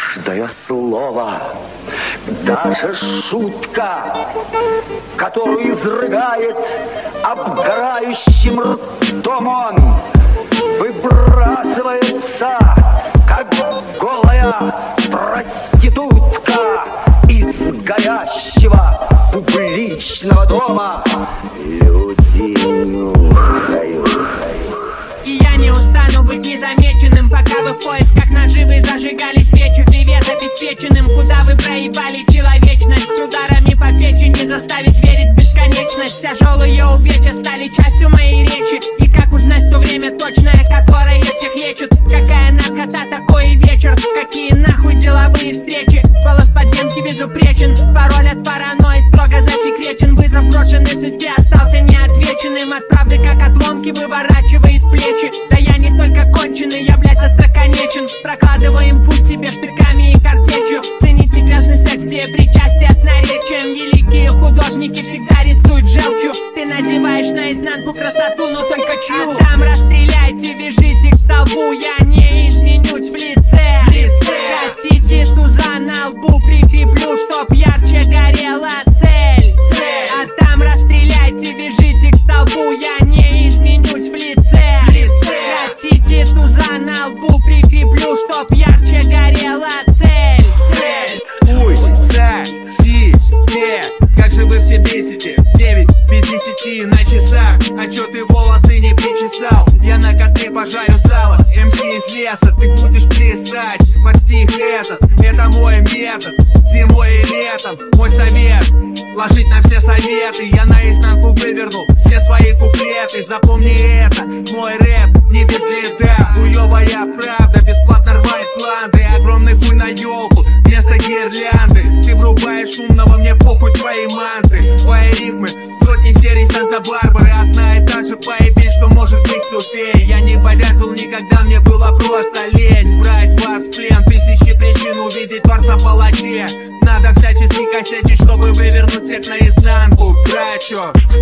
Каждое слово, даже шутка, которую изрыгает обгорающим ртом он, выбрасывается, как голая проститутка из горящего публичного дома. Люди нюхают. И я не устану быть незамеченным, пока вы в поисках наживы зажигали свечи. Привет обеспеченным, куда вы проебали человечность. Ударами по печени заставить верить в бесконечность. Тяжелые увечья стали частью моей речи. И как узнать то время точное, которое всех лечит? Какая наркота, такой вечер. Какие нахуй деловые встречи? Голос подземки безупречен, пароль от паранойи строго засекречен. Вызов брошенный судьбе остался неотвеченным. От правды как отломки выворачивает плечи. Да я не только конченый, я, блядь, остроконечен. Прокладываем путь себе штыками и картечью. Цените грязный секс, где причастие с наречием. Великие художники всегда рисуют желчью. Ты надеваешь наизнанку красоту, но только чью. А там расстреляйте, вяжите к столбу. Я не изменюсь в лице. Хотите туза на лбу, прикреплю, чтоб ярче горела цель. А там расстреляйте, вяжите к столбу. Я не изменюсь в лице. Хотите туза на лбу, прикреплю, чтоб ярче горела цель. Уй, засите, как же вы все бесите. 9 без 10 на часах, а чё ты волосы не причесал? Я на костре пожарю сало, МС из леса. Ты будешь плясать под стих этот. Это мой метод, зимой и летом. Мой совет, ложить на все советы. Я наизнанку выверну все свои куплеты. Запомни это, мой рэп не без следа. Хуёвая правда, бесплатно рвает планты. Огромный хуй на ёлку вместо гирлянды. Ты врубаешь умного, мне похуй твои мантры. Твои рифмы, сотни серий Санта-Барбары. Одна и та же поебень, что может быть тупее. Я не поддерживал никогда, мне было просто лень брать вас в плен. Тысячи причин увидеть творца палаче. Надо всячески косячить, чтобы вывернуть всех наизнанку. Брачо.